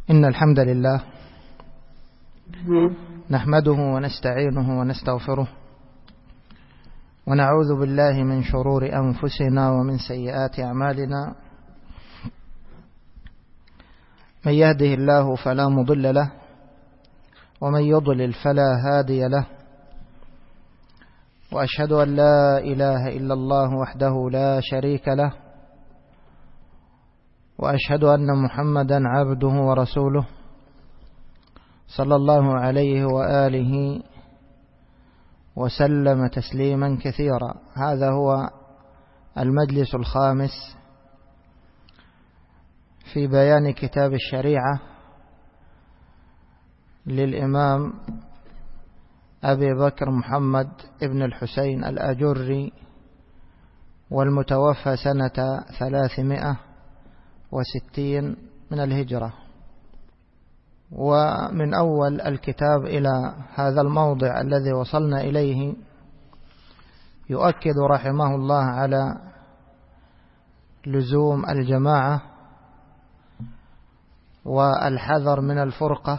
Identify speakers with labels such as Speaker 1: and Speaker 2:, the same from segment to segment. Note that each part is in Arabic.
Speaker 1: إن الحمد لله نحمده ونستعينه ونستغفره ونعوذ بالله من شرور أنفسنا ومن سيئات أعمالنا. من يهده الله فلا مضل له ومن يضلل فلا هادي له، وأشهد أن لا إله إلا الله وحده لا شريك له، وأشهد أن محمدا عبده ورسوله صلى الله عليه وآله وسلم تسليما كثيرا. هذا هو المجلس الخامس في بيان كتاب الشريعة للإمام أبي بكر محمد ابن الحسين الأجري، والمتوفى سنة 360 من الهجرة. ومن أول الكتاب إلى هذا الموضع الذي وصلنا إليه يؤكد رحمه الله على لزوم الجماعة والحذر من الفرقة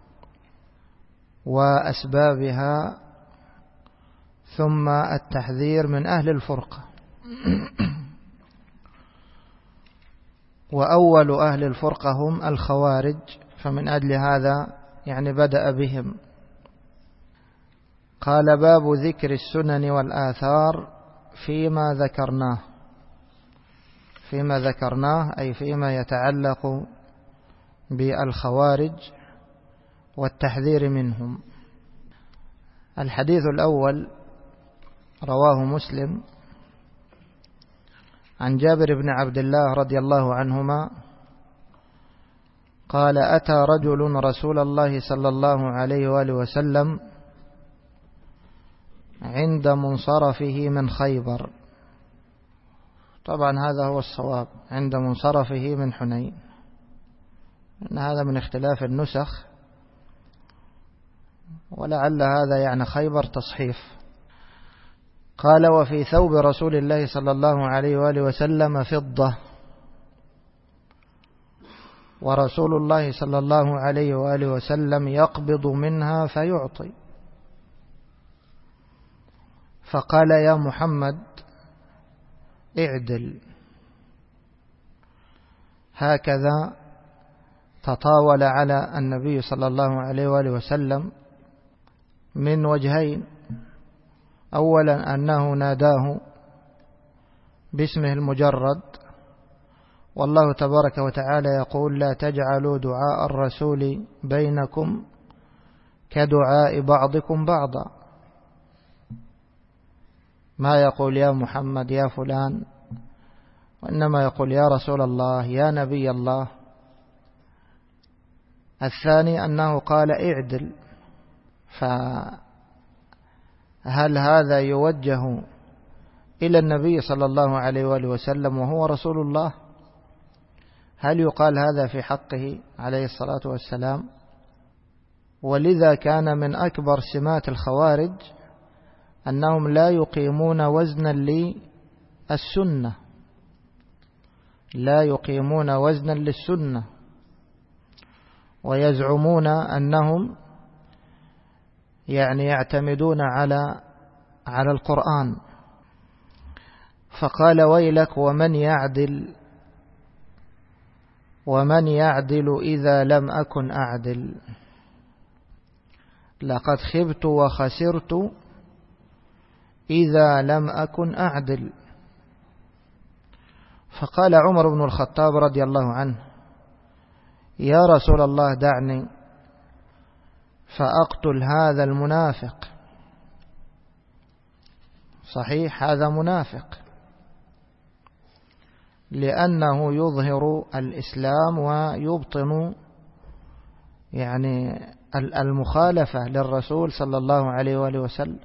Speaker 1: وأسبابها، ثم التحذير من أهل الفرقة. وأول أهل الفرقة هم الخوارج، فمن أجل هذا بدأ بهم. قال: باب ذكر السنن والآثار فيما ذكرناه أي فيما يتعلق بالخوارج والتحذير منهم. الحديث الأول رواه مسلم عن جابر بن عبد الله رضي الله عنهما قال: أتى رجل رسول الله صلى الله عليه وآله وسلم عند منصرفه من خيبر. طبعا هذا هو الصواب، عند منصرفه من حنين، إن هذا من اختلاف النسخ، ولعل هذا خيبر تصحيف. قال: وفي ثوب رسول الله صلى الله عليه وآله وسلم فضة، ورسول الله صلى الله عليه وآله وسلم يقبض منها فيعطي. فقال: يا محمد اعدل. هكذا تطاول على النبي صلى الله عليه وآله وسلم من وجهين: أولا أنه ناداه باسمه المجرد، والله تبارك وتعالى يقول: لا تجعلوا دعاء الرسول بينكم كدعاء بعضكم بعضا. ما يقول يا محمد يا فلان، وإنما يقول يا رسول الله يا نبي الله. الثاني أنه قال اعدل. فهل هذا يوجه إلى النبي صلى الله عليه وآله وسلم وهو رسول الله؟ هل يقال هذا في حقه عليه الصلاة والسلام؟ ولذا كان من أكبر سمات الخوارج أنهم لا يقيمون وزنا للسنة، لا يقيمون وزنا للسنة، ويزعمون أنهم يعتمدون على القرآن. فقال: ويلك ومن يعدل إذا لم أكن أعدل، لقد خبت وخسرت إذا لم أكن أعدل. فقال عمر بن الخطاب رضي الله عنه: يا رسول الله دعني فأقتل هذا المنافق. صحيح هذا منافق، لأنه يظهر الإسلام ويبطن المخالفة للرسول صلى الله عليه وآله وسلم.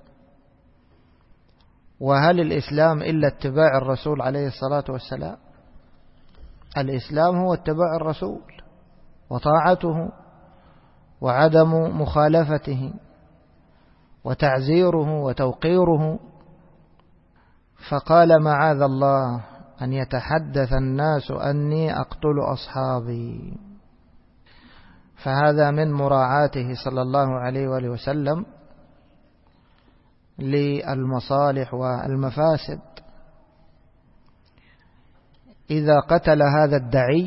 Speaker 1: وهل الإسلام إلا اتباع الرسول عليه الصلاة والسلام؟ الإسلام هو اتباع الرسول وطاعته وعدم مخالفته وتعزيره وتوقيره. فقال: معاذ الله أن يتحدث الناس أني أقتل أصحابي. فهذا من مراعاته صلى الله عليه وآله وسلم للمصالح والمفاسد. إذا قتل هذا الدعي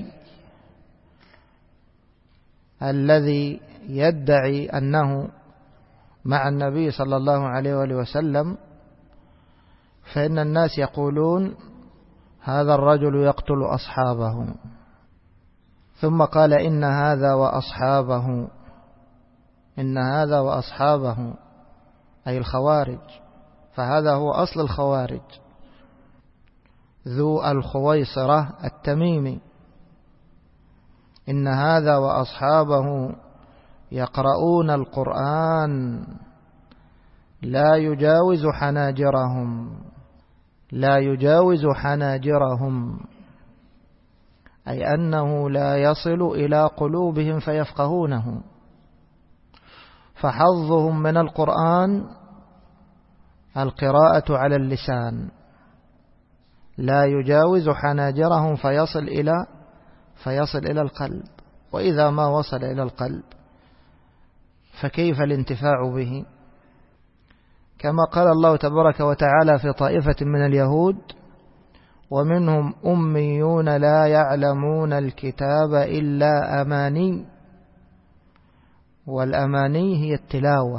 Speaker 1: الذي يدعي أنه مع النبي صلى الله عليه وآله وسلم، فإن الناس يقولون هذا الرجل يقتل أصحابه. ثم قال إن هذا وأصحابه أي الخوارج، فهذا هو أصل الخوارج، ذو الخويصرة التميمي. إن هذا وأصحابه يقرؤون القرآن لا يجاوز حناجرهم، أي أنه لا يصل إلى قلوبهم فيفقهونه. فحظهم من القرآن القراءة على اللسان، لا يجاوز حناجرهم فيصل إلى القلب. وإذا ما وصل إلى القلب فكيف الانتفاع به؟ كما قال الله تبارك وتعالى في طائفة من اليهود: ومنهم أميون لا يعلمون الكتاب إلا أماني. والأماني هي التلاوة،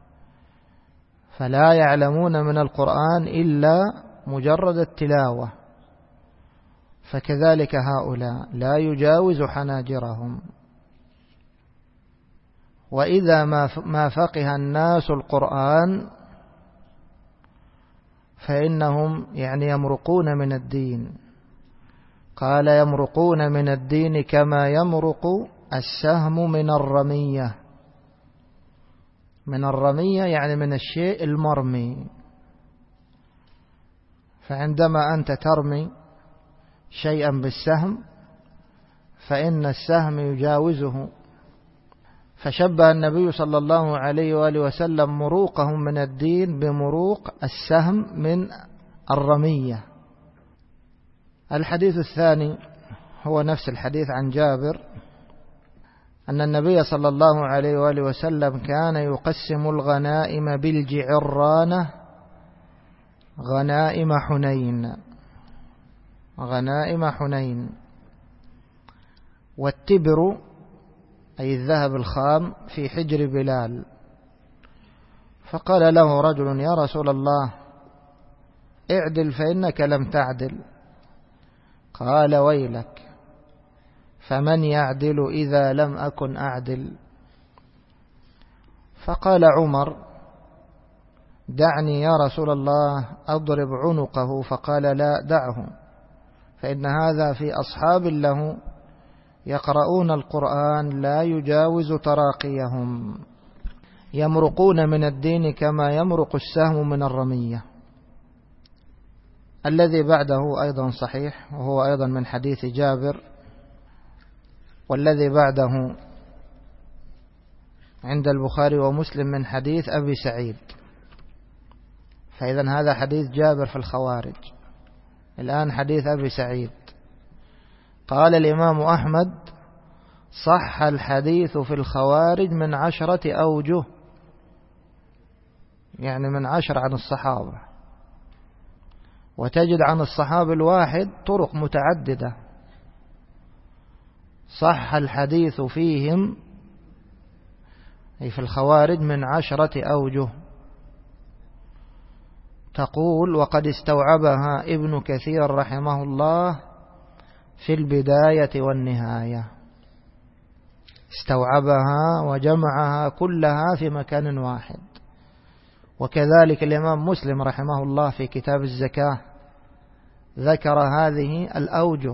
Speaker 1: فلا يعلمون من القرآن إلا مجرد التلاوة. فكذلك هؤلاء لا يجاوز حناجرهم. وإذا ما فقه الناس القرآن فإنهم يمرقون من الدين. قال: يمرقون من الدين كما يمرق السهم من الرمية. من الرمية يعني من الشيء المرمي. فعندما أنت ترمي شيئا بالسهم فإن السهم يجاوزه. فشبه النبي صلى الله عليه وآله وسلم مروقهم من الدين بمروق السهم من الرمية. الحديث الثاني هو نفس الحديث عن جابر أن النبي صلى الله عليه وآله وسلم كان يقسم الغنائم بالجعرانة غنائم حنين. والتبر أي الذهب الخام في حجر بلال. فقال له رجل: يا رسول الله اعدل فإنك لم تعدل. قال: ويلك، فمن يعدل إذا لم أكن أعدل؟ فقال عمر: دعني يا رسول الله أضرب عنقه. فقال: لا، دعه، فإن هذا في أصحاب له يقرؤون القرآن لا يجاوز تراقيهم، يمرقون من الدين كما يمرق السهم من الرمية. الذي بعده أيضا صحيح، وهو أيضا من حديث جابر. والذي بعده عند البخاري ومسلم من حديث أبي سعيد. فإذا هذا حديث جابر في الخوارج. الآن حديث أبي سعيد. قال الإمام أحمد: صح الحديث في الخوارج من 10 أوجه، يعني من 10 عن الصحابة. وتجد عن الصحابي الواحد طرق متعددة. صح الحديث فيهم أي في الخوارج من 10 أوجه. تقول: وقد استوعبها ابن كثير رحمه الله في البداية والنهاية. استوعبها وجمعها كلها في مكان واحد. وكذلك الإمام مسلم رحمه الله في كتاب الزكاة ذكر هذه الأوجه.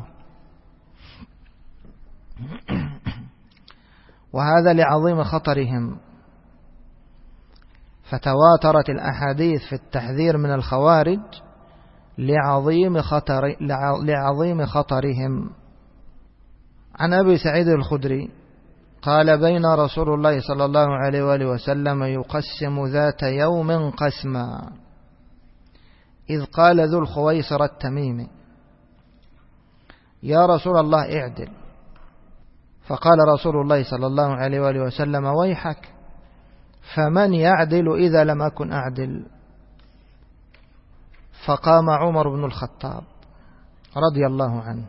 Speaker 1: وهذا لعظيم خطرهم. فتواترت الأحاديث في التحذير من الخوارج لعظيم خطرهم. عن أبي سعيد الخدري قال: بين رسول الله صلى الله عليه وآله وسلم يقسم ذات يوم قسما، إذ قال ذو الخويصر التميمي: يا رسول الله اعدل. فقال رسول الله صلى الله عليه وآله وسلم: ويحك، فمن يعدل إذا لم أكن أعدل؟ فقام عمر بن الخطاب رضي الله عنه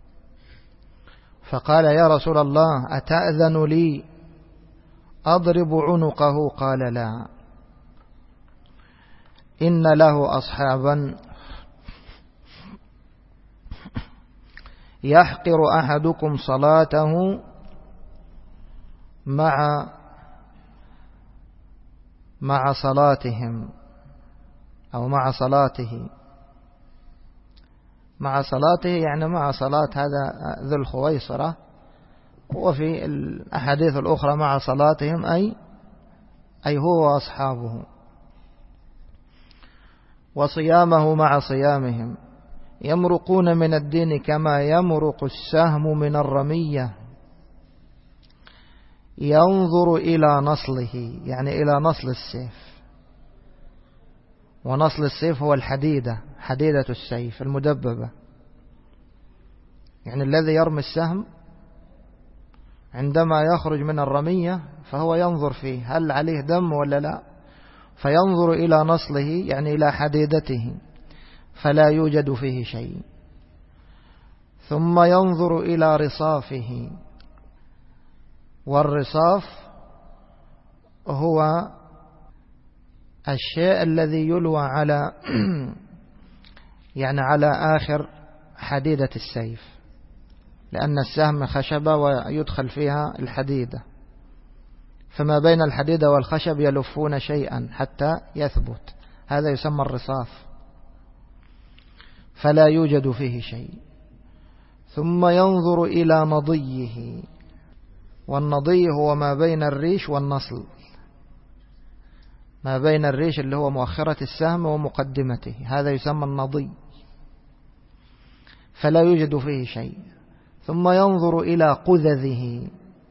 Speaker 1: فقال: يا رسول الله، أتأذن لي أضرب عنقه؟ قال: لا، إن له أصحابا يحقر أحدكم صلاته مع صلاتهم، أو مع صلاته. مع صلاته يعني مع صلاة هذا ذو الخويصرة، وفي الأحاديث الأخرى مع صلاتهم أي هو وأصحابه. وصيامه مع صيامهم، يمرقون من الدين كما يمرق السهم من الرمية، ينظر إلى نصله، يعني إلى نصل السيف. ونصل السيف هو الحديدة، حديدة السيف المدببة، يعني الذي يرمي السهم عندما يخرج من الرمية فهو ينظر فيه هل عليه دم ولا لا، فينظر إلى نصله يعني إلى حديدته فلا يوجد فيه شيء، ثم ينظر إلى رصافه، والرصاف هو الشيء الذي يلوى على يعني على آخر حديدة السيف، لأن السهم خشبة ويدخل فيها الحديدة، فما بين الحديدة والخشب يلفون شيئا حتى يثبت، هذا يسمى الرصاف، فلا يوجد فيه شيء. ثم ينظر إلى نضيه، والنضي هو ما بين الريش والنصل، ما بين الريش اللي هو مؤخرة السهم ومقدمته، هذا يسمى النضي، فلا يوجد فيه شيء. ثم ينظر إلى قذذه،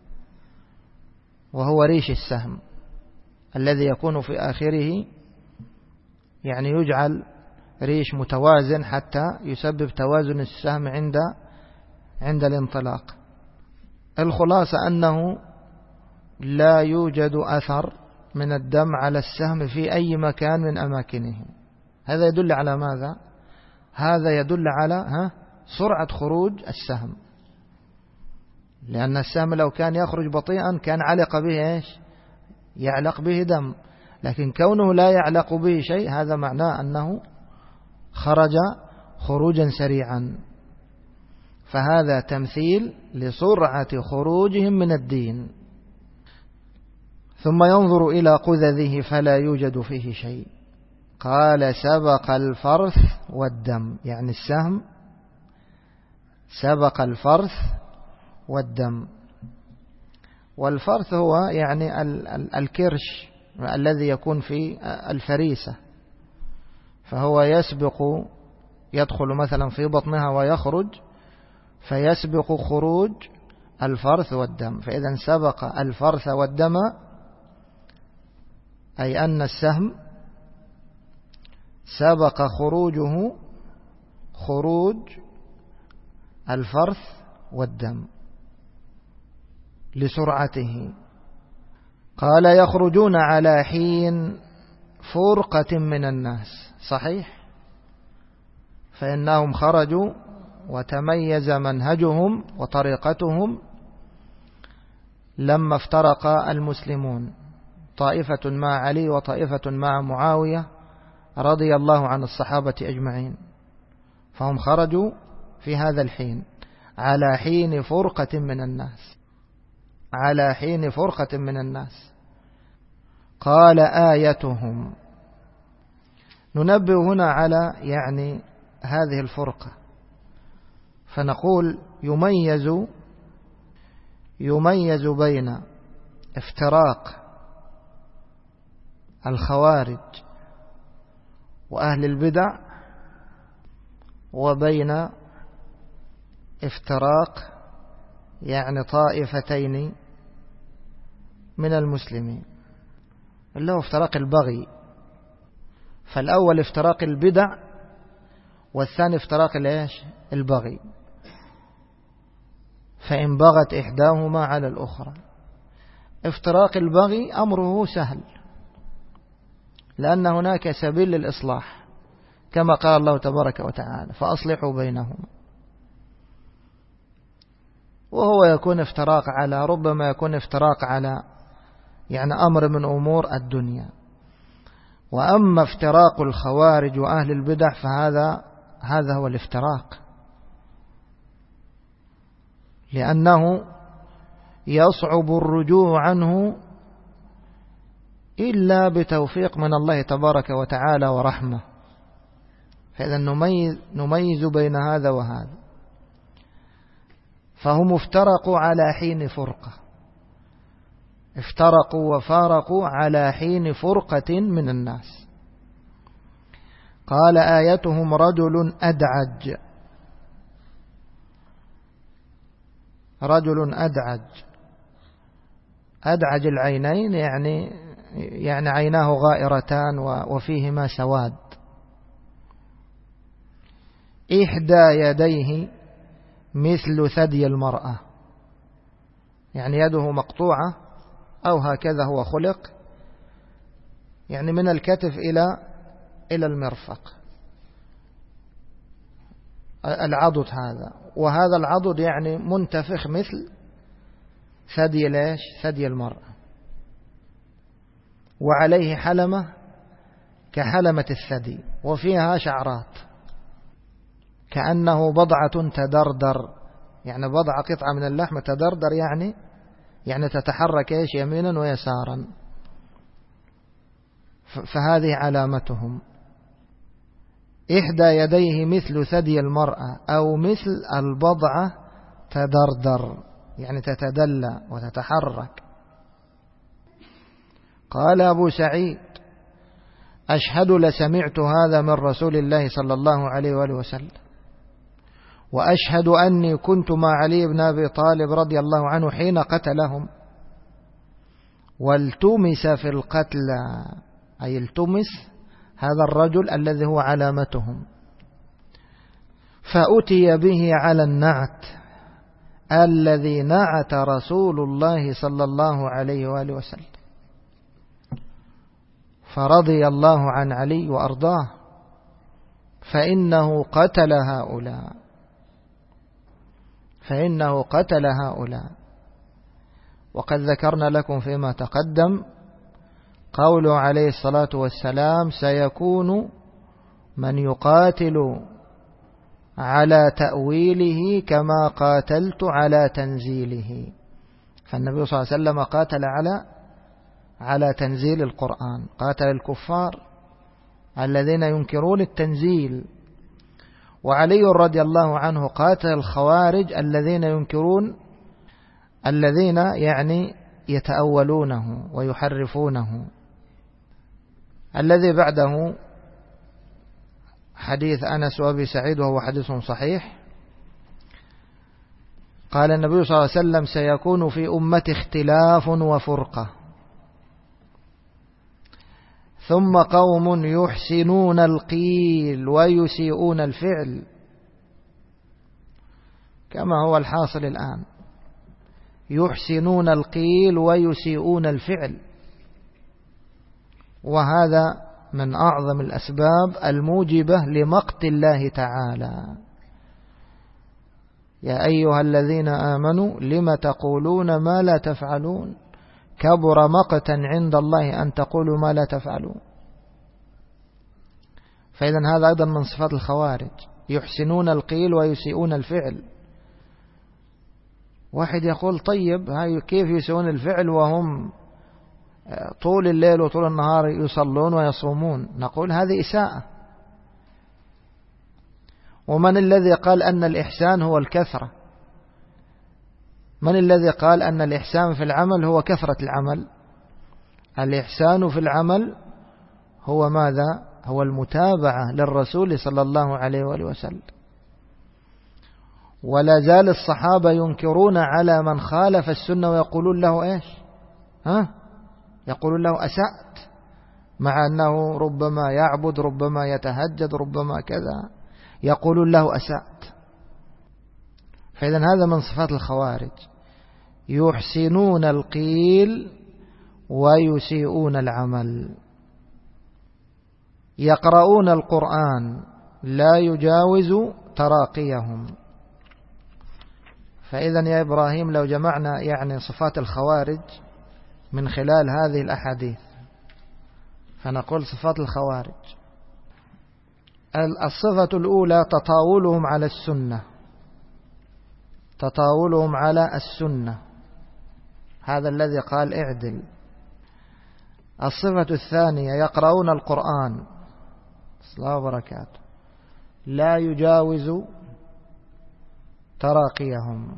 Speaker 1: وهو ريش السهم الذي يكون في آخره، يعني يجعل ريش متوازن حتى يسبب توازن السهم عند الانطلاق. الخلاصة أنه لا يوجد أثر من الدم على السهم في أي مكان من أماكنه. هذا يدل على ماذا؟ هذا يدل على سرعة خروج السهم، لأن السهم لو كان يخرج بطيئا كان علق به إيش؟ يعلق به دم، لكن كونه لا يعلق به شيء هذا معناه أنه خرج خروجا سريعا، فهذا تمثيل لسرعة خروجهم من الدين. ثم ينظر إلى قذذه فلا يوجد فيه شيء، قال: سبق الفرث والدم، يعني السهم سبق الفرث والدم. والفرث هو يعني الكرش الذي يكون في الفريسة، فهو يدخل مثلا في بطنها ويخرج، فيسبق خروج الفرث والدم. فإذا سبق الفرث والدم أي أن السهم سبق خروجه خروج الفرث والدم لسرعته. قال: يخرجون على حين فرقة من الناس، صحيح، فإنهم خرجوا وتميز منهجهم وطريقتهم لما افترق المسلمون، طائفة مع علي وطائفة مع معاوية رضي الله عن الصحابة أجمعين، فهم خرجوا في هذا الحين على حين فرقة من الناس، على حين فرقة من الناس. قال: آيتهم. ننبه هنا على يعني هذه الفرقة، فنقول يميز بين افتراق الخوارج وأهل البدع وبين افتراق يعني طائفتين من المسلمين، اللي هو افتراق البغي. فالأول افتراق البدع، والثاني افتراق البغي. فإن بغت إحداهما على الأخرى. افتراق البغي أمره سهل، لأن هناك سبيل للإصلاح كما قال الله تبارك وتعالى فأصلحوا بينهما. وهو يكون افتراق على ربما يكون افتراق على أمر من أمور الدنيا. وأما افتراق الخوارج وأهل البدع فهذا هو الافتراق، لأنه يصعب الرجوع عنه إلا بتوفيق من الله تبارك وتعالى ورحمة. فإذا نميز بين هذا وهذا. فهم افترقوا على حين فرقة، افترقوا وفارقوا على حين فرقة من الناس. قال آيتهم رجل أدعج، رجل أدعج العينين، يعني عيناه غائرتان وفيهما سواد. إحدى يديه مثل ثدي المرأة، يعني يده مقطوعة أو هكذا هو خلق، يعني من الكتف إلى المرفق العضد هذا، وهذا العضد يعني منتفخ مثل ثدي المرأة، وعليه حلمة كحلمة الثدي وفيها شعرات كأنه بضعة تدردر، يعني بضعة قطعة من اللحم تدردر، يعني تتحرك يمينا ويسارا. فهذه علامتهم. إحدى يديه مثل ثدي المرأة أو مثل البضعة تدردر، يعني تتدلى وتتحرك. قال أبو سعيد أشهد لسمعت هذا من رسول الله صلى الله عليه وآله وسلم، وأشهد أني كنت مع علي بن أبي طالب رضي الله عنه حين قتلهم، والتمس في القتلى، أي التمس هذا الرجل الذي هو علامتهم، فأتي به على النعت الذي نعت رسول الله صلى الله عليه وآله وسلم، فرضي الله عن علي وأرضاه، فإنه قتل هؤلاء. وقد ذكرنا لكم فيما تقدم قوله عليه الصلاة والسلام سيكون من يقاتل على تأويله كما قاتلت على تنزيله. فالنبي صلى الله عليه وسلم قاتل على تنزيل القرآن، قاتل الكفار الذين ينكرون التنزيل، وعلي رضي الله عنه قاتل الخوارج الذين ينكرون، الذين يتأولونه ويحرفونه. الذي بعده حديث أنس وأبي سعيد وهو حديث صحيح. قال النبي صلى الله عليه وسلم سيكون في أمتي اختلاف وفرقة، ثم قوم يحسنون القيل ويسيئون الفعل، كما هو الحاصل الآن، يحسنون القيل ويسيئون الفعل. وهذا من أعظم الأسباب الموجبة لمقت الله تعالى. يا أيها الذين آمنوا لم تقولون ما لا تفعلون كبر مقتا عند الله أن تقولوا ما لا تفعلون. فإذا هذا أيضا من صفات الخوارج، يحسنون القيل ويسيئون الفعل. واحد يقول طيب هاي كيف يسيئون الفعل وهم طول الليل وطول النهار يصلون ويصومون؟ نقول هذه إساءة. ومن الذي قال أن الإحسان هو الكثرة؟ من الذي قال أن الإحسان في العمل هو كثرة العمل؟ الإحسان في العمل هو ماذا؟ هو المتابعة للرسول صلى الله عليه وآله وسلم. ولا زال الصحابة ينكرون على من خالف السنة ويقولون له إيش؟ يقولون له أسأت، مع أنه ربما يعبد، ربما يتهجد، ربما كذا، يقولون له أسأت. فإذا هذا من صفات الخوارج، يحسنون القيل ويسيئون العمل. يقرؤون القرآن لا يجاوز تراقيهم. فإذا يا إبراهيم لو جمعنا يعني صفات الخوارج من خلال هذه الأحاديث فنقول صفات الخوارج: الصفة الأولى تطاولهم على السنة، تطاولهم على السنة، هذا الذي قال اعدل. الصفة الثانية يقرؤون القرآن الله وبركاته لا يجاوز تراقيهم.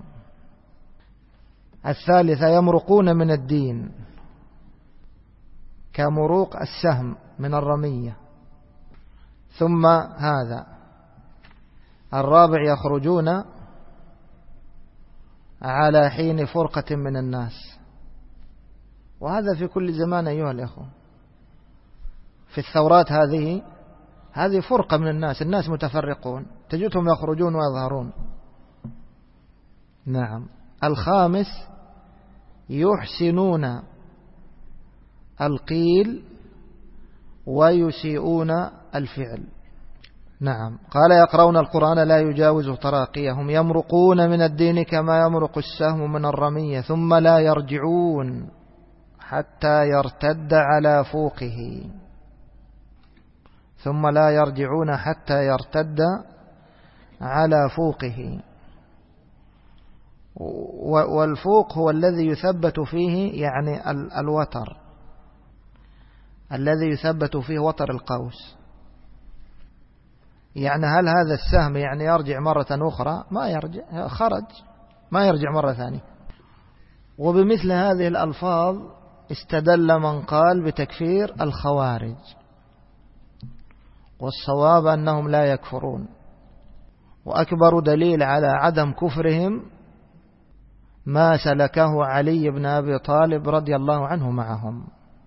Speaker 1: الثالثة يمرقون من الدين كمروق السهم من الرمية. ثم هذا الرابع يخرجون على حين فرقة من الناس، وهذا في كل زمان أيها الأخوة. في الثورات هذه فرقة من الناس متفرقون، تجدهم يخرجون ويظهرون. نعم. الخامس يحسنون القيل ويسيئون الفعل. نعم. قال يقرؤون القرآن لا يجاوز تراقيهم، يمرقون من الدين كما يمرق السهم من الرمية، ثم لا يرجعون حتى يرتد على فوقه، ثم لا يرجعون حتى يرتد على فوقه. والفوق هو الذي يثبت فيه يعني الوتر، الذي يثبت فيه وتر القوس. يعني هل هذا السهم يعني يرجع مرة أخرى؟ ما يرجع، خرج ما يرجع مرة ثانية. وبمثل هذه الألفاظ استدل من قال بتكفير الخوارج، والصواب أنهم لا يكفرون. وأكبر دليل على عدم كفرهم ما سلكه علي بن أبي طالب رضي الله عنه معهم،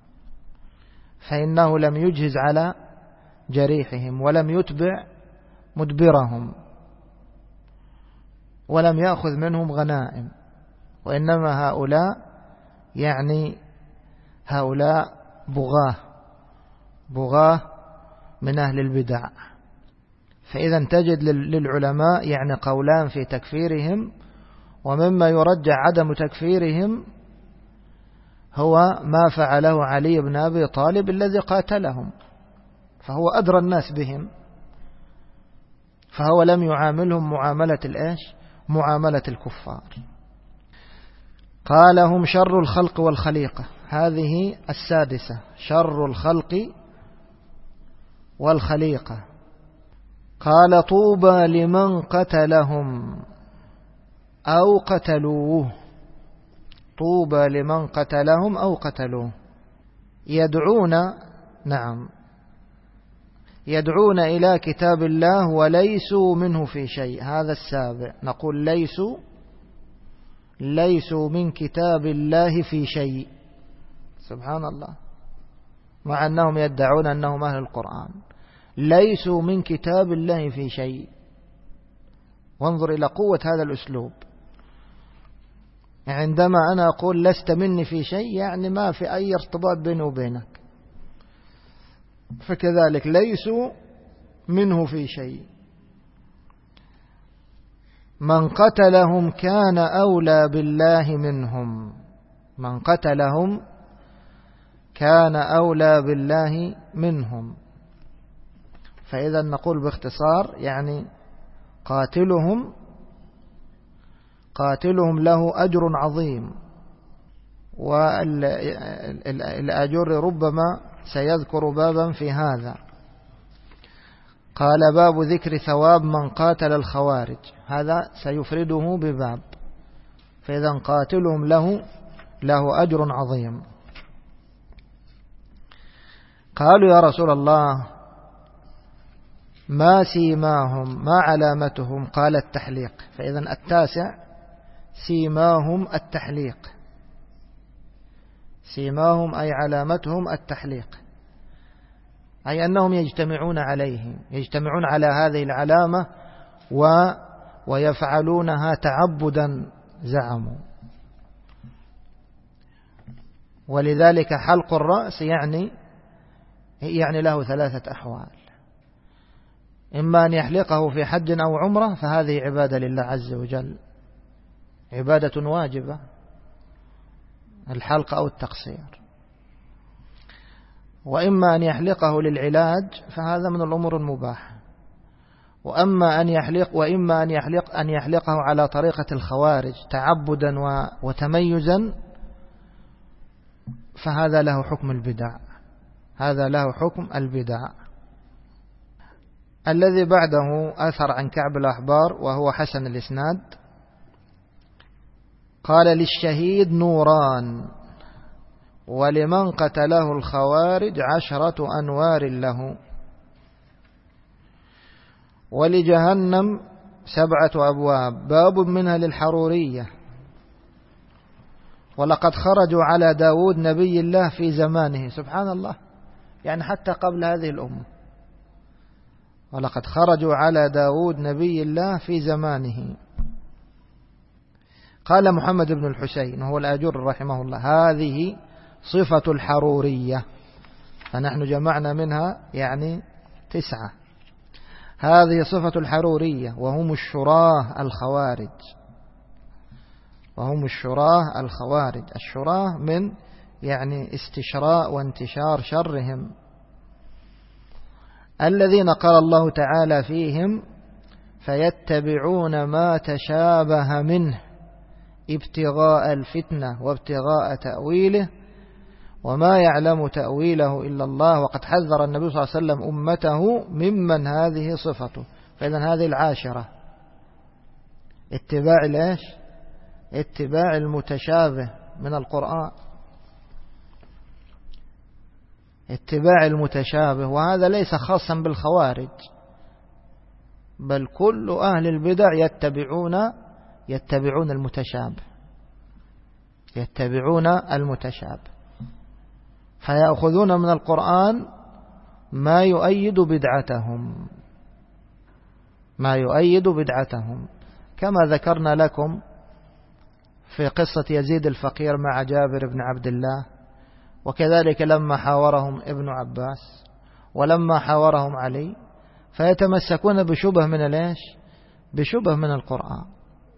Speaker 1: فإنه لم يجهز على جريحهم ولم يتبع مدبرهم ولم يأخذ منهم غنائم، وإنما هؤلاء بغاة من أهل البدع. فإذا تجد للعلماء يعني قولان في تكفيرهم، ومما يرجع عدم تكفيرهم هو ما فعله علي بن أبي طالب الذي قاتلهم، فهو أدرى الناس بهم، فهو لم يعاملهم معاملة الكفار. قال هم شر الخلق والخليقة. هذه السادسة، شر الخلق والخليقة. قال طوبى لمن قتلهم أو قتلوه، طوبى لمن قتلهم أو قتلوه. يدعون إلى كتاب الله وليسوا منه في شيء. هذا السابع، نقول ليسوا من كتاب الله في شيء. سبحان الله، مع أنهم يدعون أنهم أهل القرآن، ليسوا من كتاب الله في شيء. وانظر إلى قوة هذا الأسلوب. عندما أنا أقول لست مني في شيء يعني ما في أي ارتباط بيني وبينك، فكذلك ليسوا منه في شيء. من قتلهم كان أولى بالله منهم، من قتلهم كان أولى بالله منهم. فإذا نقول باختصار يعني قاتلهم له أجر عظيم، والأجر ربما سيذكر بابا في هذا. قال باب ذكر ثواب من قاتل الخوارج، هذا سيفرده بباب. فإذا قاتلهم له أجر عظيم. قالوا يا رسول الله ما سيماهم، ما علامتهم؟ قال التحليق. فإذا التاسع سيماهم التحليق، سيماهم أي علامتهم التحليق، أي أنهم يجتمعون عليه، يجتمعون على هذه العلامة ويفعلونها تعبدا زعموا. ولذلك حلق الرأس يعني له ثلاثة أحوال: إما أن يحلقه في حج أو عمرة، فهذه عبادة لله عز وجل، عبادة واجبة، الحلق أو التقصير. وإما أن يحلقه للعلاج، فهذا من الأمور المباحة. وإما أن يحلقه على طريقة الخوارج تعبدا وتميزا، فهذا له حكم البدع، هذا له حكم البدع. الذي بعده أثر عن كعب الأحبار وهو حسن الإسناد، قال: للشهيد نوران، ولمن قتله الخوارج 10 أنوار له، ولجهنم 7 أبواب، باب منها للحرورية. ولقد خرجوا على داود نبي الله في زمانه. سبحان الله، يعني حتى قبل هذه الأمة. ولقد خرجوا على داود نبي الله في زمانه. قال محمد بن الحسين وهو الآجر رحمه الله: هذه صفة الحرورية، فنحن جمعنا منها 9. هذه صفة الحرورية، وهم الشراه الخوارج، وهم الشراه الخوارج. الشراه من استشراء وانتشار شرهم، الذين قال الله تعالى فيهم: فيتبعون ما تشابه منه ابتغاء الفتنة وابتغاء تأويله وما يعلم تأويله إلا الله. وقد حذر النبي صلى الله عليه وسلم أمته ممن هذه صفته. فإذن هذه 10: اتباع المتشابه من القرآن، اتباع المتشابه. وهذا ليس خاصا بالخوارج، بل كل أهل البدع يتبعون المتشابه، يتبعون المتشابه، فيأخذون من القرآن ما يؤيد بدعتهم، ما يؤيد بدعتهم، كما ذكرنا لكم في قصة يزيد الفقير مع جابر بن عبد الله، وكذلك لما حاورهم ابن عباس، ولما حاورهم علي، فيتمسكون بشبه بشبه من القرآن.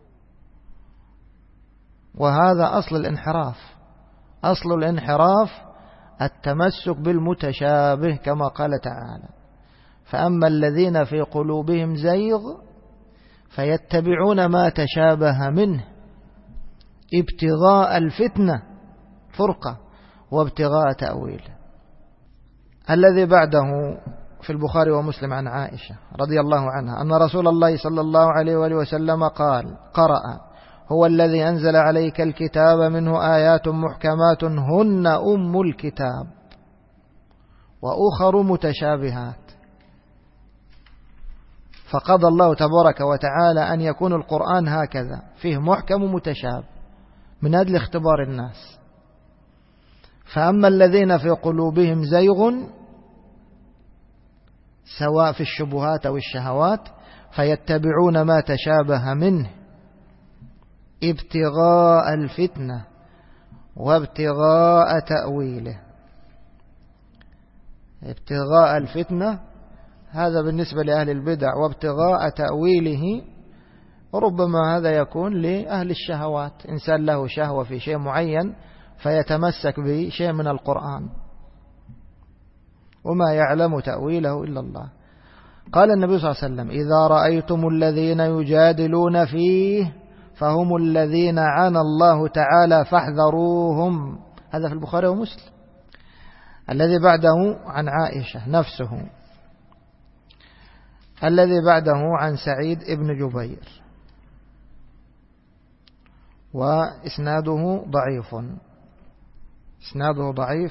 Speaker 1: وهذا أصل الانحراف. أصل الانحراف التمسك بالمتشابه، كما قال تعالى: فأما الذين في قلوبهم زيغ فيتبعون ما تشابه منه ابتغاء الفتنة، فرقة، وابتغاء تأويله. الذي بعده في البخاري ومسلم عن عائشة رضي الله عنها أن رسول الله صلى الله عليه وآله وسلم قرأ: هو الذي أنزل عليك الكتاب منه آيات محكمات هن أم الكتاب وأخر متشابهات. فقضى الله تبارك وتعالى أن يكون القرآن هكذا، فيه محكم ومتشابه من أجل اختبار الناس. فأما الذين في قلوبهم زيغ، سواء في الشبهات أو الشهوات، فيتبعون ما تشابه منه ابتغاء الفتنة وابتغاء تأويله. ابتغاء الفتنة هذا بالنسبة لأهل البدع، وابتغاء تأويله ربما هذا يكون لأهل الشهوات، إنسان له شهوة في شيء معين فيتمسك بشيء من القرآن، وما يعلم تأويله إلا الله. قال النبي صلى الله عليه وسلم: إذا رأيتم الذين يجادلون فيه فهم الذين عانى الله تعالى فاحذروهم. هذا في البخاري ومسلم. الذي بعده عن عائشة نفسه. الذي بعده عن سعيد ابن جبير، وإسناده ضعيف، إسناده ضعيف.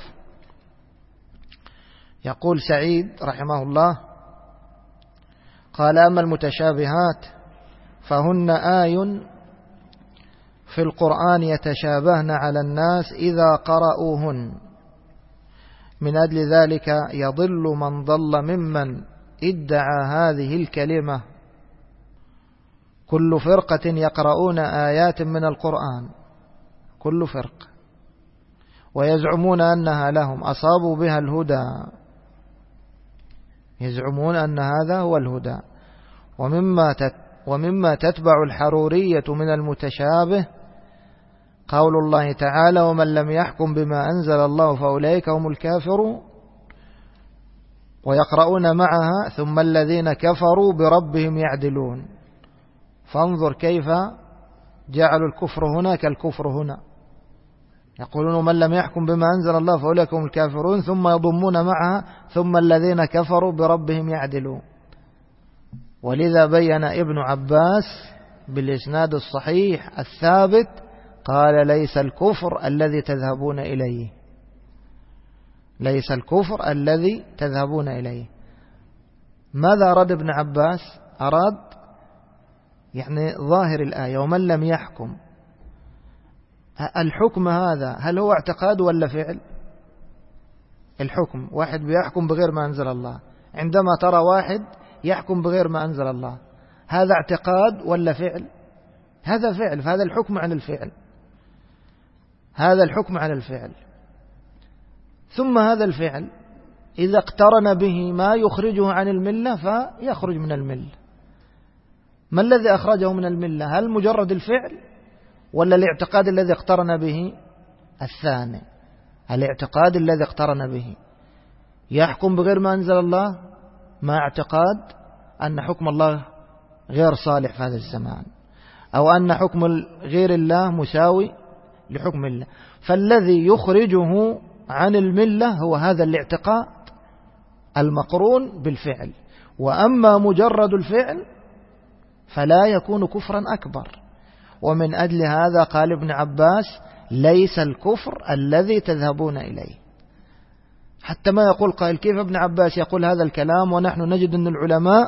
Speaker 1: يقول سعيد رحمه الله: قال: أما المتشابهات فهن آي في القرآن يتشابهن على الناس إذا قرأوهن، من أجل ذلك يضل من ضل ممن ادعى هذه الكلمة كل فرقة يقرؤون آيات من القرآن، كل فرقة، ويزعمون أنها لهم أصابوا بها الهدى، يزعمون أن هذا هو الهدى. ومما تتبع الحرورية من المتشابه قول الله تعالى: ومن لم يحكم بما أنزل الله فأولئك هم الكافرون. ويقرؤون معها: ثم الذين كفروا بربهم يعدلون. فانظر كيف جعلوا الكفر هنا كالكفر هنا، يقولون: ومن لم يحكم بما أنزل الله فأولئك هم الكافرون، ثم يضمون معها: ثم الذين كفروا بربهم يعدلون. ولذا بين ابن عباس بالإسناد الصحيح الثابت قال: ليس الكفر الذي تذهبون إليه، ليس الكفر الذي تذهبون إليه. ماذا أراد ابن عباس؟ أراد يعني ظاهر الآية: ومن لم يحكم. الحكم هذا هل هو اعتقاد ولا فعل؟ الحكم واحد بيحكم بغير ما أنزل الله. عندما ترى واحد يحكم بغير ما أنزل الله، هذا اعتقاد ولا فعل؟ هذا فعل، فهذا الحكم على الفعل، هذا الحكم على الفعل. ثم هذا الفعل إذا اقترن به ما يخرجه عن الملة فيخرج من الملة. ما الذي أخرجه من الملة؟ هل مجرد الفعل ولا الاعتقاد الذي اقترن به؟ الثاني، الاعتقاد الذي اقترن به. يحكم بغير ما أنزل الله مع اعتقاد أن حكم الله غير صالح في هذا الزمان، أو أن حكم غير الله مساوي لحكم الله. فالذي يخرجه عن الملة هو هذا الاعتقاد المقرون بالفعل. وأما مجرد الفعل فلا يكون كفرا أكبر. ومن أجل هذا قال ابن عباس: ليس الكفر الذي تذهبون إليه. حتى ما يقول قائل: كيف ابن عباس يقول هذا الكلام ونحن نجد أن العلماء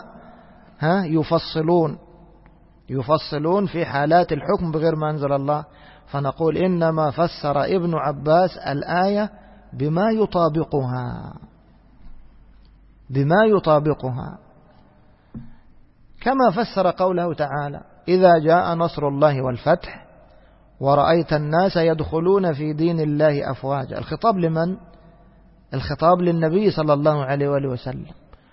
Speaker 1: يفصلون في حالات الحكم بغير ما أنزل الله؟ فنقول: إنما فسر ابن عباس الآية بما يطابقها، كما فسر قوله تعالى: إذا جاء نصر الله والفتح ورأيت الناس يدخلون في دين الله أفواجا. الخطاب لمن؟ الخطاب للنبي صلى الله عليه وآله وسلم.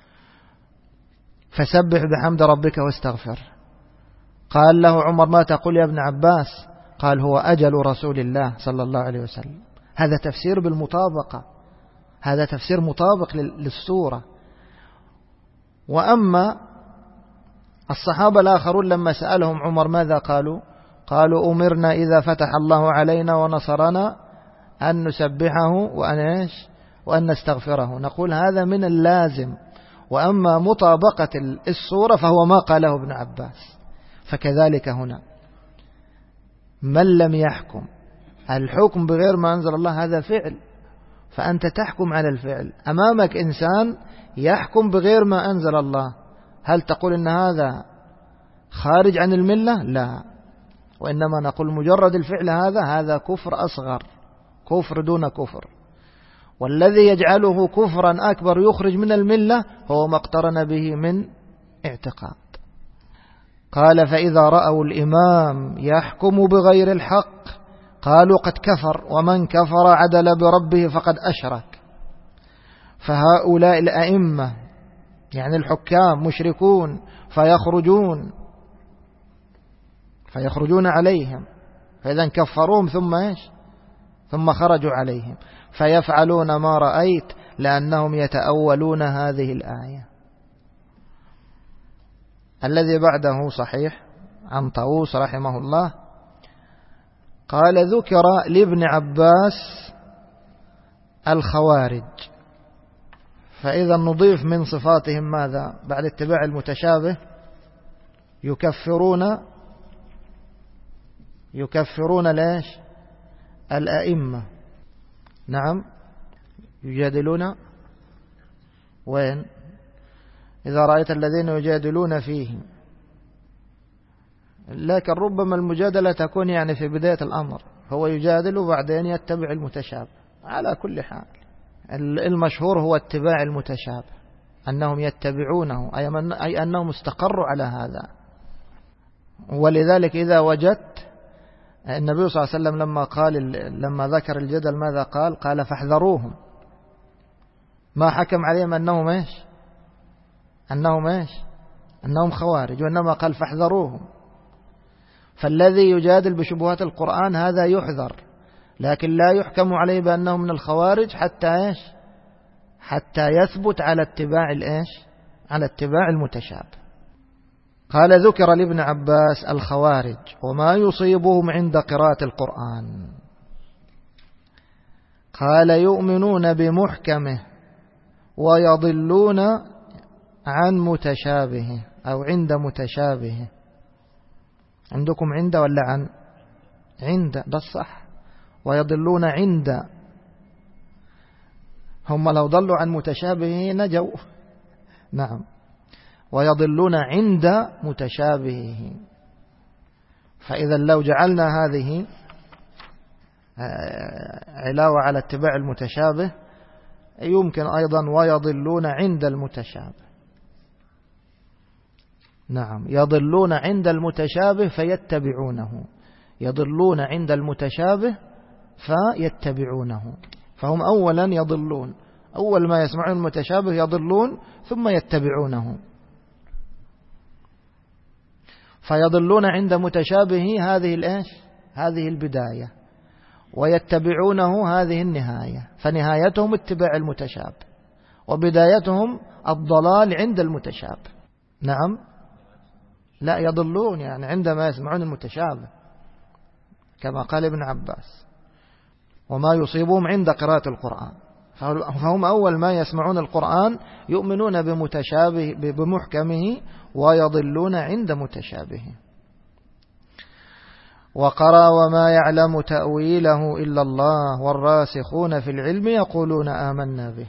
Speaker 1: فسبح بحمد ربك واستغفر. قال له عمر: ما تقول يا ابن عباس؟ قال: هو أجل رسول الله صلى الله عليه وسلم. هذا تفسير بالمطابقة، هذا تفسير مطابق للسورة. وأما الصحابة الآخرون لما سألهم عمر ماذا قالوا؟ قالوا: أمرنا إذا فتح الله علينا ونصرنا أن نسبحه وأن نستغفره. نقول هذا من اللازم. وأما مطابقة السورة فهو ما قاله ابن عباس. فكذلك هنا من لم يحكم، الحكم بغير ما أنزل الله هذا فعل، فأنت تحكم على الفعل. أمامك إنسان يحكم بغير ما أنزل الله، هل تقول إن هذا خارج عن الملة؟ لا، وإنما نقول مجرد الفعل هذا كفر أصغر، كفر دون كفر. والذي يجعله كفرا أكبر يخرج من الملة هو ما اقترن به من اعتقاد. قال: فإذا رأوا الإمام يحكم بغير الحق قالوا قد كفر، ومن كفر عدل بربه فقد أشرك. فهؤلاء الأئمة يعني الحكام مشركون، فيخرجون عليهم، فإذا كفروهم ثم خرجوا عليهم، فيفعلون ما رأيت لأنهم يتأولون هذه الآية. الذي بعده صحيح عن طاووس رحمه الله قال: ذكر لابن عباس الخوارج. فإذا نضيف من صفاتهم ماذا بعد اتباع المتشابه؟ يكفرون ليش؟ الأئمة. نعم، يجادلون وين؟ إذا رأيت الذين يجادلون فيه. لكن ربما المجادلة تكون يعني في بداية الأمر، هو يجادل وبعدين يتبع المتشابه. على كل حال المشهور هو اتباع المتشابه، أنهم يتبعونه، أي أنهم استقروا على هذا. ولذلك إذا وجدت النبي صلى الله عليه وسلم لما ذكر الجدل ماذا قال فاحذروهم، ما حكم عليهم أنهم خوارج، وإنما قال فاحذروهم. فالذي يجادل بشبهات القرآن هذا يحذر، لكن لا يحكم عليه بأنه من الخوارج حتى يثبت على اتباع المتشابه. قال ذكر لابن عباس الخوارج وما يصيبهم عند قراءة القرآن. قال يؤمنون بمحكمه ويضلون عن متشابهه أو عند متشابهه. عندكم عند ولا عن؟ عند، ده الصح. ويضلون عند، هم لو ضلوا عن متشابهه نجوا. نعم، ويضلون عند متشابهه. فإذا لو جعلنا هذه علاوة على اتباع المتشابه يمكن أيضا ويضلون عند المتشابه. نعم، يضلون عند المتشابه فيتبعونه، يضلون عند المتشابه فيتبعونه. فهم أولا يضلون، أول ما يسمعون المتشابه يضلون ثم يتبعونه. فيضلون عند متشابه هذه البداية، ويتبعونه هذه النهاية. فنهايتهم اتباع المتشابه وبدايتهم الضلال عند المتشابه. نعم، لا يضلون يعني عندما يسمعون المتشابه كما قال ابن عباس وما يصيبهم عند قراءة القرآن. فهم أول ما يسمعون القرآن يؤمنون بمحكمه ويضلون عند متشابهه. وقرأ وما يعلم تأويله إلا الله والراسخون في العلم يقولون آمنا به.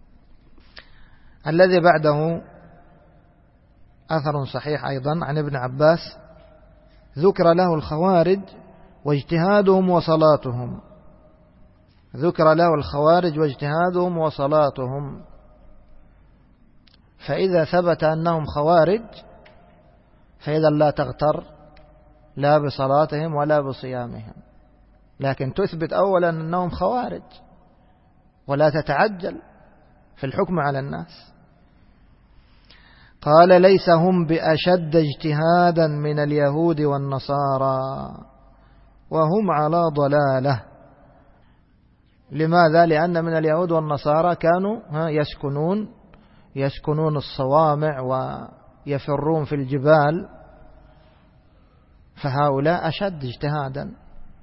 Speaker 1: الذي بعده أثر صحيح أيضا عن ابن عباس، ذكر له الخوارج واجتهادهم وصلاتهم. ذكر له الخوارج واجتهادهم وصلاتهم. فإذا ثبت أنهم خوارج فإذا لا تغتر لا بصلاتهم ولا بصيامهم، لكن تثبت أولا أنهم خوارج ولا تتعجل في الحكم على الناس. قال ليس هم بأشد اجتهادا من اليهود والنصارى وهم على ضلالة. لماذا؟ لأن من اليهود والنصارى كانوا يسكنون الصوامع ويفرون في الجبال، فهؤلاء أشد اجتهادا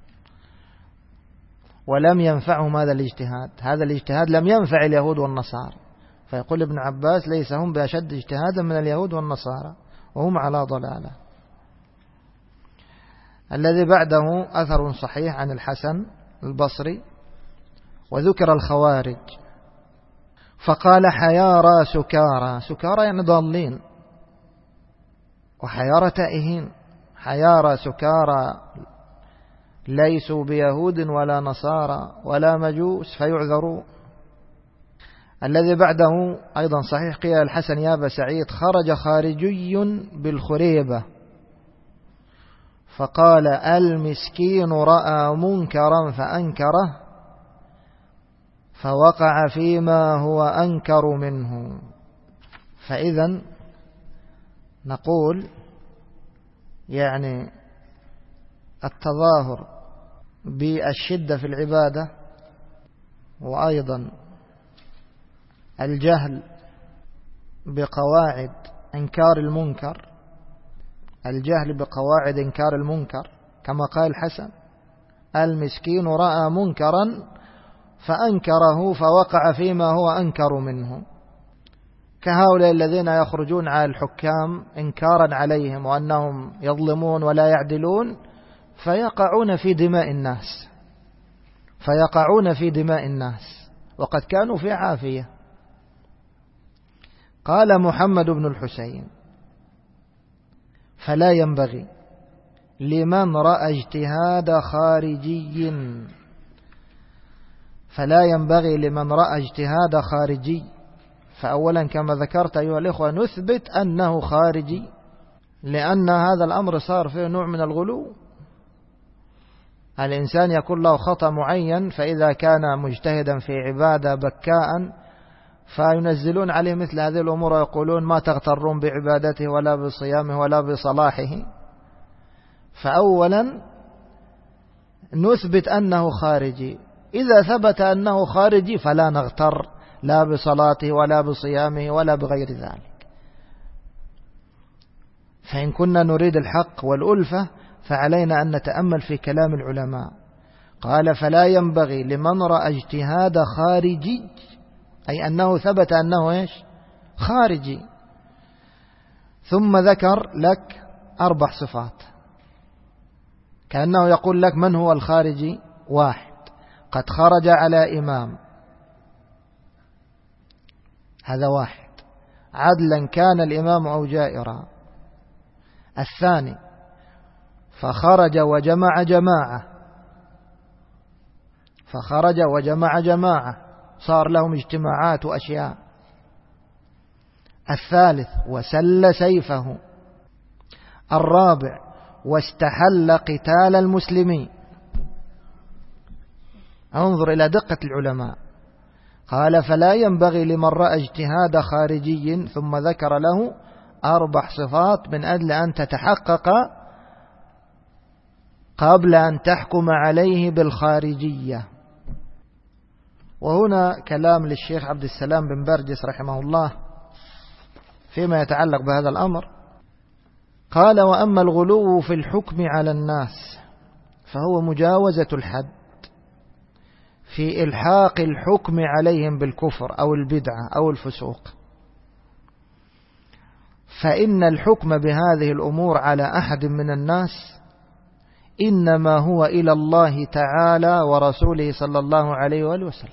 Speaker 1: ولم ينفعهم هذا الاجتهاد. هذا الاجتهاد لم ينفع اليهود والنصارى. فيقول ابن عباس ليس هم بأشد اجتهادا من اليهود والنصارى وهم على ضلالة. الذي بعده أثر صحيح عن الحسن البصري، وذكر الخوارج فقال حيارى سكارى. سكارى يعني ضالين، وحيارى تائهين. حيارى سكارى ليسوا بيهود ولا نصارى ولا مجوس فيعذروا. الذي بعده أيضا صحيح، قيل الحسن يا أبا سعيد خرج خارجي بالخريبة فقال المسكين رأى منكرا فأنكره فوقع فيما هو أنكر منه. فإذا نقول يعني التظاهر بالشدة في العبادة، وأيضا الجهل بقواعد إنكار المنكر، الجهل بقواعد إنكار المنكر كما قال الحسن المسكين رأى منكرا فأنكره فوقع فيما هو أنكر منه. كهؤلاء الذين يخرجون على الحكام إنكارا عليهم وأنهم يظلمون ولا يعدلون فيقعون في دماء الناس وقد كانوا في عافية. قال محمد بن الحسين فلا ينبغي لمن رأى اجتهاد خارجي، فلا ينبغي لمن رأى اجتهاد خارجي. فأولا كما ذكرت أيها الإخوة نثبت أنه خارجي، لأن هذا الأمر صار فيه نوع من الغلو. الإنسان يكون له خطأ معين، فإذا كان مجتهدا في عبادة بكاء فينزلون عليه مثل هذه الأمور ويقولون ما تغترون بعبادته ولا بصيامه ولا بصلاحه. فأولا نثبت أنه خارجي، إذا ثبت أنه خارجي فلا نغتر لا بصلاته ولا بصيامه ولا بغير ذلك. فإن كنا نريد الحق والألفة فعلينا أن نتأمل في كلام العلماء. قال فلا ينبغي لمن رأى اجتهاد خارجي، أي أنه ثبت أنه إيش؟ خارجي. ثم ذكر لك 4 صفات، كأنه يقول لك من هو الخارجي؟ 1 قد خرج على إمام، هذا 1 عدلا كان الإمام أو جائرا. 2 فخرج وجمع جماعة، فخرج وجمع جماعة صار لهم اجتماعات وأشياء. 3 وسل سيفه. 4 واستحل قتال المسلمين. انظر إلى دقة العلماء. قال فلا ينبغي لمن رأى اجتهاد خارجي، ثم ذكر له 4 صفات من أجل أن تتحقق قبل أن تحكم عليه بالخارجية. وهنا كلام للشيخ عبد السلام بن برجس رحمه الله فيما يتعلق بهذا الأمر. قال وأما الغلو في الحكم على الناس فهو مجاوزة الحد في إلحاق الحكم عليهم بالكفر أو البدعة أو الفسوق. فإن الحكم بهذه الأمور على أحد من الناس إنما هو إلى الله تعالى ورسوله صلى الله عليه وآله وسلم.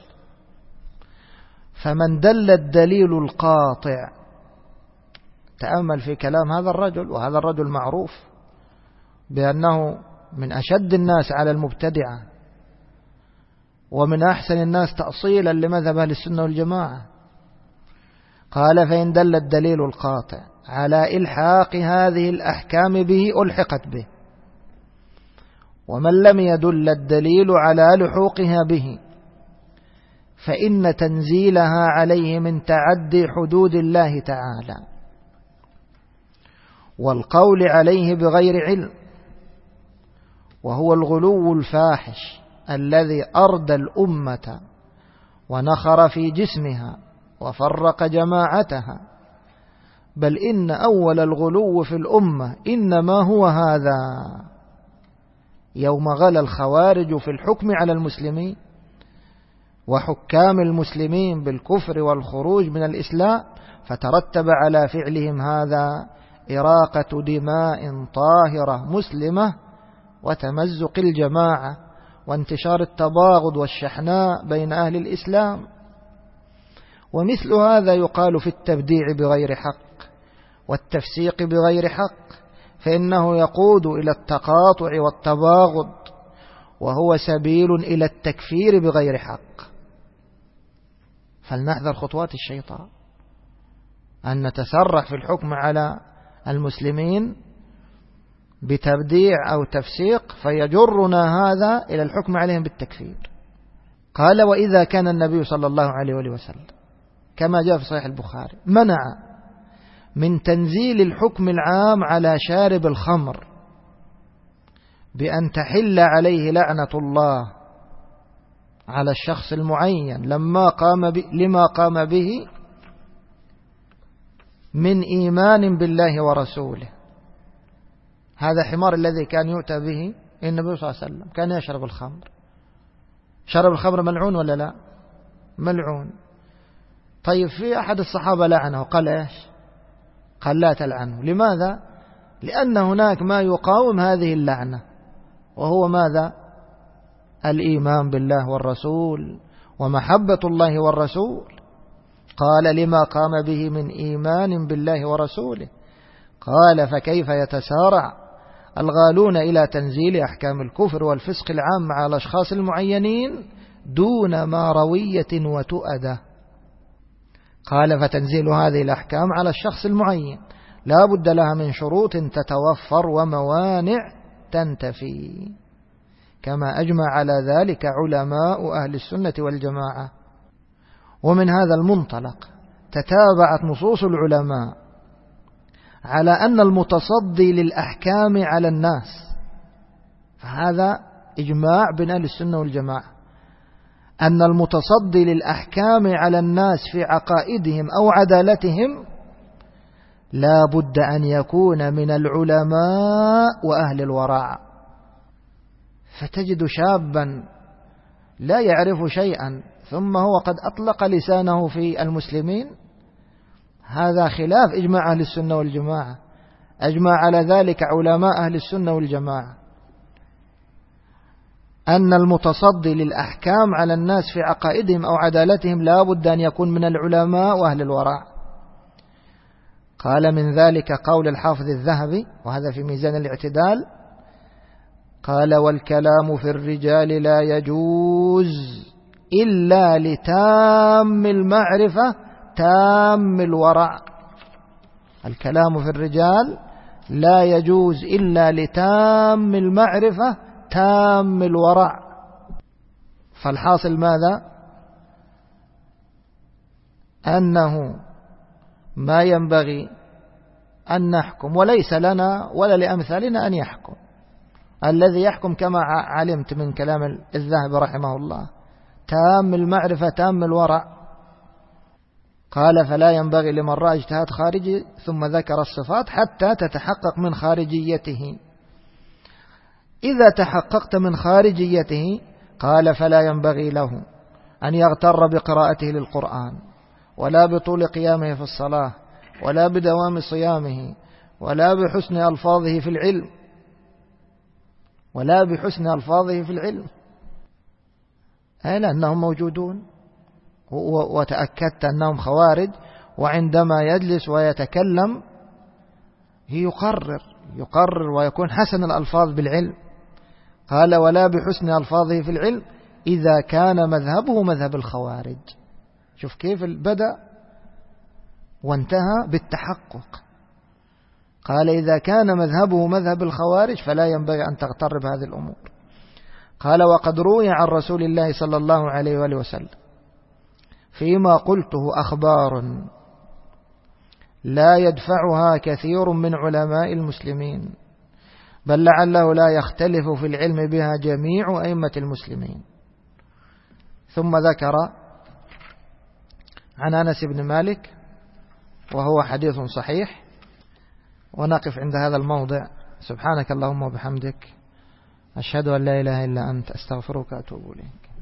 Speaker 1: فمن دل الدليل القاطع، تأمل في كلام هذا الرجل، وهذا الرجل معروف بأنه من أشد الناس على المبتدعة ومن أحسن الناس تأصيلا لمذهب أهل السنة والجماعة. قال فإن دل الدليل القاطع على إلحاق هذه الأحكام به ألحقت به، ومن لم يدل الدليل على لحوقها به فإن تنزيلها عليه من تعدي حدود الله تعالى والقول عليه بغير علم، وهو الغلو الفاحش الذي أردى الأمة ونخر في جسمها وفرق جماعتها. بل إن أول الغلو في الأمة إنما هو هذا يوم غلا الخوارج في الحكم على المسلمين وحكام المسلمين بالكفر والخروج من الإسلام، فترتب على فعلهم هذا إراقة دماء طاهرة مسلمة وتمزق الجماعة وانتشار التباغض والشحناء بين أهل الإسلام. ومثل هذا يقال في التبديع بغير حق والتفسيق بغير حق، فإنه يقود إلى التقاطع والتباغض، وهو سبيل إلى التكفير بغير حق. فلنحذر خطوات الشيطان أن نتسرع في الحكم على المسلمين بتبديع أو تفسيق فيجرنا هذا إلى الحكم عليهم بالتكفير. قال وإذا كان النبي صلى الله عليه وسلم كما جاء في صحيح البخاري منع من تنزيل الحكم العام على شارب الخمر بأن تحل عليه لعنة الله على الشخص المعين لما قام به من إيمان بالله ورسوله. هذا حمار الذي كان يؤتى به النبي صلى الله عليه وسلم، كان يشرب الخمر. شرب الخمر ملعون ولا لا؟ ملعون. طيب في أحد الصحابة لعنه، قال إيش؟ قال لا تلعنه. لماذا؟ لأن هناك ما يقاوم هذه اللعنة، وهو ماذا؟ الإيمان بالله والرسول ومحبة الله والرسول. قال لما قام به من إيمان بالله ورسوله. قال فكيف يتسارع الغالون إلى تنزيل أحكام الكفر والفسق العام على الأشخاص المعينين دون ما روية وتؤدة. قال فتنزيل هذه الأحكام على الشخص المعين لا بد لها من شروط تتوفر وموانع تنتفي، كما أجمع على ذلك علماء أهل السنة والجماعة. ومن هذا المنطلق تتابعت نصوص العلماء على أن المتصدي للأحكام على الناس، فهذا إجماع بين أهل السنة والجماعة، أن المتصدي للأحكام على الناس في عقائدهم أو عدالتهم لا بد أن يكون من العلماء وأهل الورع. فتجد شابا لا يعرف شيئا ثم هو قد أطلق لسانه في المسلمين، هذا خلاف إجماع أهل السنة والجماعة. أجمع على ذلك علماء أهل السنة والجماعة أن المتصدي للأحكام على الناس في عقائدهم أو عدالتهم لا بد أن يكون من العلماء وأهل الورع. قال من ذلك قول الحافظ الذهبي، وهذا في ميزان الاعتدال، قال: والكلام في الرجال لا يجوز إلا لتام المعرفة تام الورع. الكلام في الرجال لا يجوز إلا لتام المعرفة تام الورع. فالحاصل ماذا؟ أنه ما ينبغي أن نحكم، وليس لنا ولا لأمثالنا أن يحكم. الذي يحكم كما علمت من كلام الذهبي رحمه الله تام المعرفة تام الورع. قال: فلا ينبغي لمن رأى اجتهاد خارجي، ثم ذكر الصفات حتى تتحقق من خارجيته. إذا تحققت من خارجيته، قال: فلا ينبغي له أن يغتر بقراءته للقرآن، ولا بطول قيامه في الصلاة، ولا بدوام صيامه، ولا بحسن ألفاظه في العلم، ولا بحسن ألفاظه في العلم، لأنهم موجودون، وتأكدت أنهم خوارج. وعندما يجلس ويتكلم يقرر ويكون حسن الألفاظ بالعلم. قال: ولا بحسن ألفاظه في العلم إذا كان مذهبه مذهب الخوارج. شوف كيف بدأ وانتهى بالتحقق. قال: إذا كان مذهبه مذهب الخوارج فلا ينبغي أن تغتر بهذه الأمور. قال: وقد روي عن رسول الله صلى الله عليه وآله وسلم فيما قلته أخبار لا يدفعها كثير من علماء المسلمين، بل لعله لا يختلف في العلم بها جميع أئمة المسلمين. ثم ذكر عن أنس بن مالك، وهو حديث صحيح. ونقف عند هذا الموضع. سبحانك اللهم وبحمدك، أشهد أن لا إله إلا أنت، أستغفرك وأتوب إليك.